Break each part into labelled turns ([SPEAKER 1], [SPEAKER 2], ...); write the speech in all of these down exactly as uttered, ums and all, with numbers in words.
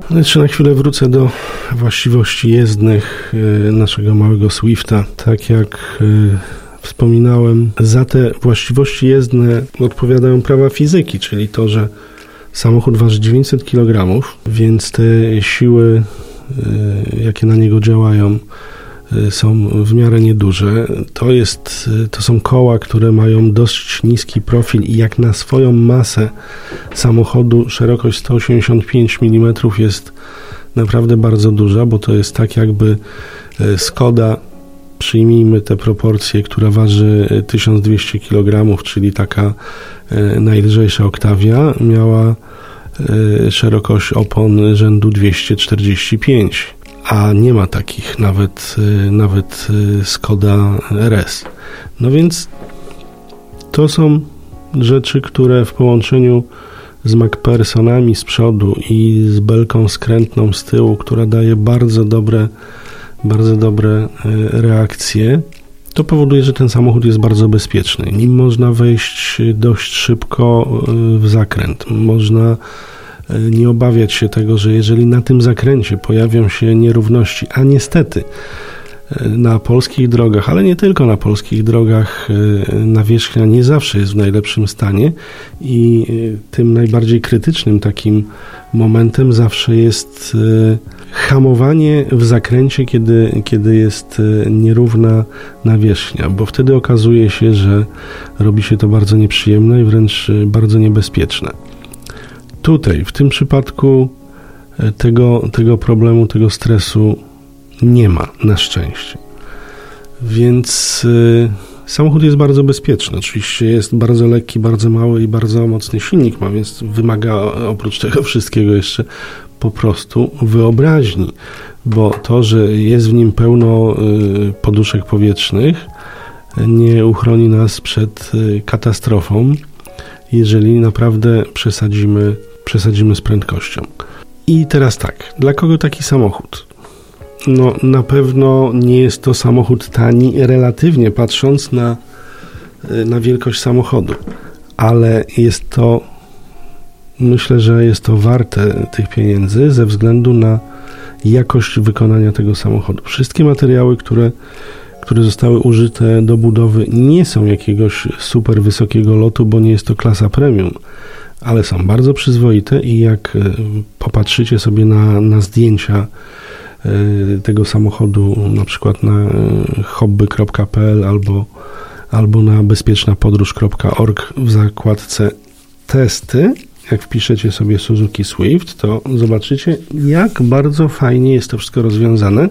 [SPEAKER 1] Jeszcze na chwilę wrócę do właściwości jezdnych naszego małego Swifta. Tak jak wspominałem, za te właściwości jezdne odpowiadają prawa fizyki, czyli to, że samochód waży dziewięćset kilogramów, więc te siły, jakie na niego działają, są w miarę nieduże. To jest, to są koła, które mają dość niski profil i jak na swoją masę samochodu szerokość sto osiemdziesiąt pięć milimetrów jest naprawdę bardzo duża, bo to jest tak jakby Skoda, przyjmijmy te proporcje, która waży tysiąc dwieście kilogramów, czyli taka najlżejsza Octavia, miała szerokość opon rzędu dwieście czterdzieści pięć. A nie ma takich, nawet, nawet Skoda R S. No więc to są rzeczy, które w połączeniu z MacPhersonami z przodu i z belką skrętną z tyłu, która daje bardzo dobre, bardzo dobre reakcje, to powoduje, że ten samochód jest bardzo bezpieczny. Nim można wejść dość szybko w zakręt. Można nie obawiać się tego, że jeżeli na tym zakręcie pojawią się nierówności, a niestety na polskich drogach, ale nie tylko na polskich drogach, nawierzchnia nie zawsze jest w najlepszym stanie i tym najbardziej krytycznym takim momentem zawsze jest hamowanie w zakręcie, kiedy, kiedy jest nierówna nawierzchnia, bo wtedy okazuje się, że robi się to bardzo nieprzyjemne i wręcz bardzo niebezpieczne. Tutaj, w tym przypadku tego, tego problemu, tego stresu nie ma, na szczęście. Więc y, samochód jest bardzo bezpieczny. Oczywiście jest bardzo lekki, bardzo mały i bardzo mocny silnik ma, więc wymaga oprócz tego wszystkiego jeszcze po prostu wyobraźni, bo to, że jest w nim pełno y, poduszek powietrznych, nie uchroni nas przed y, katastrofą, jeżeli naprawdę przesadzimy, przesadzimy z prędkością. I teraz tak, dla kogo taki samochód? No na pewno nie jest to samochód tani, relatywnie patrząc na, na wielkość samochodu, ale jest to, myślę, że jest to warte tych pieniędzy ze względu na jakość wykonania tego samochodu. Wszystkie materiały, które, które zostały użyte do budowy, nie są jakiegoś super wysokiego lotu, bo nie jest to klasa premium, ale są bardzo przyzwoite i jak popatrzycie sobie na, na zdjęcia tego samochodu, na przykład na hobby kropka p l albo, albo na bezpieczna podróż kropka org w zakładce testy, jak wpiszecie sobie Suzuki Swift, to zobaczycie, jak bardzo fajnie jest to wszystko rozwiązane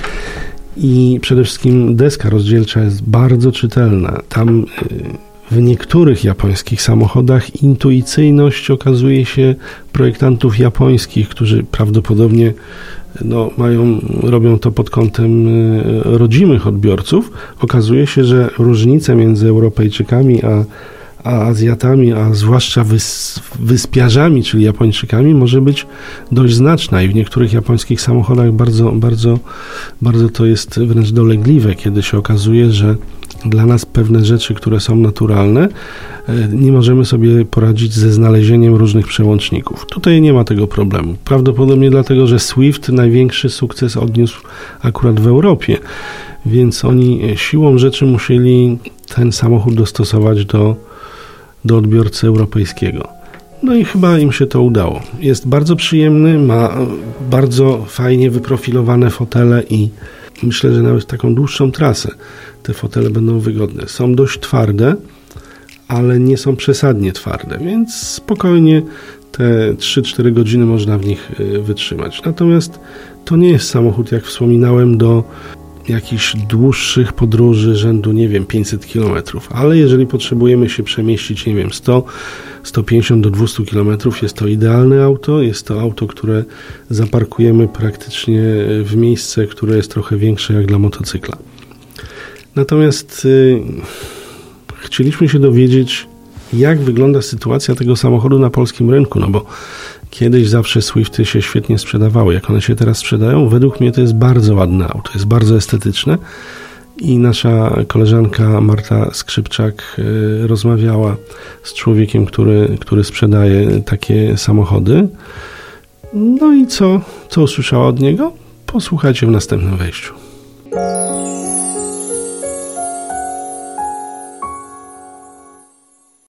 [SPEAKER 1] i przede wszystkim deska rozdzielcza jest bardzo czytelna. Tam w niektórych japońskich samochodach intuicyjność okazuje się projektantów japońskich, którzy prawdopodobnie no, mają, robią to pod kątem rodzimych odbiorców. Okazuje się, że różnice między Europejczykami a, a Azjatami, a zwłaszcza wys, wyspiarzami, czyli Japończykami, może być dość znaczna i w niektórych japońskich samochodach bardzo, bardzo, bardzo to jest wręcz dolegliwe, kiedy się okazuje, że dla nas pewne rzeczy, które są naturalne, nie możemy sobie poradzić ze znalezieniem różnych przełączników. Tutaj nie ma tego problemu. Prawdopodobnie dlatego, że Swift największy sukces odniósł akurat w Europie, więc oni siłą rzeczy musieli ten samochód dostosować do, do odbiorcy europejskiego. No i chyba im się to udało. Jest bardzo przyjemny, ma bardzo fajnie wyprofilowane fotele i myślę, że nawet taką dłuższą trasę te fotele będą wygodne. Są dość twarde, ale nie są przesadnie twarde, więc spokojnie te trzy cztery godziny można w nich wytrzymać. Natomiast to nie jest samochód, jak wspominałem, do jakichś dłuższych podróży rzędu, nie wiem, pięćset kilometrów, ale jeżeli potrzebujemy się przemieścić, nie wiem, sto, sto pięćdziesiąt do dwustu kilometrów, jest to idealne auto, jest to auto, które zaparkujemy praktycznie w miejsce, które jest trochę większe jak dla motocykla. Natomiast y, chcieliśmy się dowiedzieć, jak wygląda sytuacja tego samochodu na polskim rynku, no bo kiedyś zawsze Swifty się świetnie sprzedawały. Jak one się teraz sprzedają? Według mnie to jest bardzo ładne auto, jest bardzo estetyczne i nasza koleżanka Marta Skrzypczak y, rozmawiała z człowiekiem, który, który sprzedaje takie samochody No i co, co usłyszała od niego? Posłuchajcie w następnym wejściu.